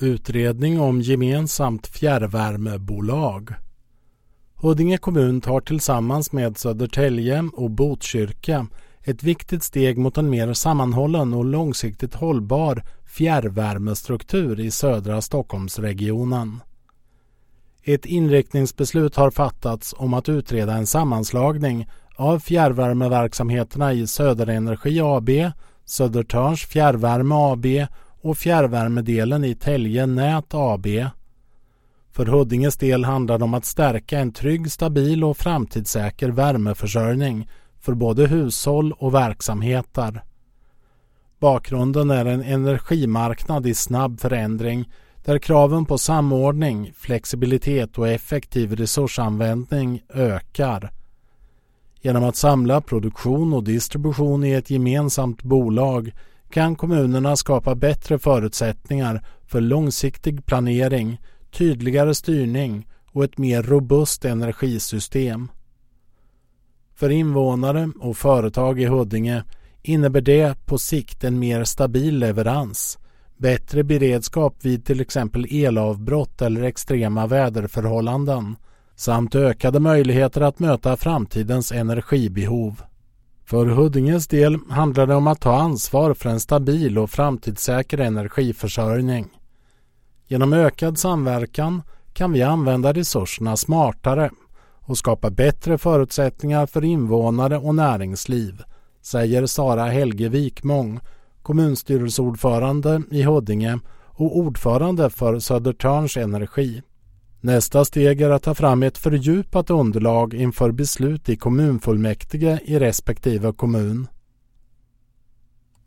Utredning om gemensamt fjärrvärmebolag. Huddinge kommun tar tillsammans med Södertälje och Botkyrka ett viktigt steg mot en mer sammanhållen och långsiktigt hållbar fjärrvärmestruktur i södra Stockholmsregionen. Ett inriktningsbeslut har fattats om att utreda en sammanslagning av fjärrvärmeverksamheterna i Söderenergi AB, Södertörns fjärrvärme AB och fjärrvärmedelen i Tälje Nät AB. För Huddinges del handlar det om att stärka en trygg, stabil och framtidssäker värmeförsörjning för både hushåll och verksamheter. Bakgrunden är en energimarknad i snabb förändring där kraven på samordning, flexibilitet och effektiv resursanvändning ökar. Genom att samla produktion och distribution i ett gemensamt bolag kan kommunerna skapa bättre förutsättningar för långsiktig planering, tydligare styrning och ett mer robust energisystem. För invånare och företag i Huddinge innebär det på sikt en mer stabil leverans, bättre beredskap vid till exempel elavbrott eller extrema väderförhållanden samt ökade möjligheter att möta framtidens energibehov. För Huddinges del handlar det om att ta ansvar för en stabil och framtidssäker energiförsörjning. Genom ökad samverkan kan vi använda resurserna smartare och skapa bättre förutsättningar för invånare och näringsliv, säger Sara Helge Wikmång, kommunstyrelseordförande i Huddinge och ordförande för Södertörns Energi. Nästa steg är att ta fram ett fördjupat underlag inför beslut i kommunfullmäktige i respektive kommun.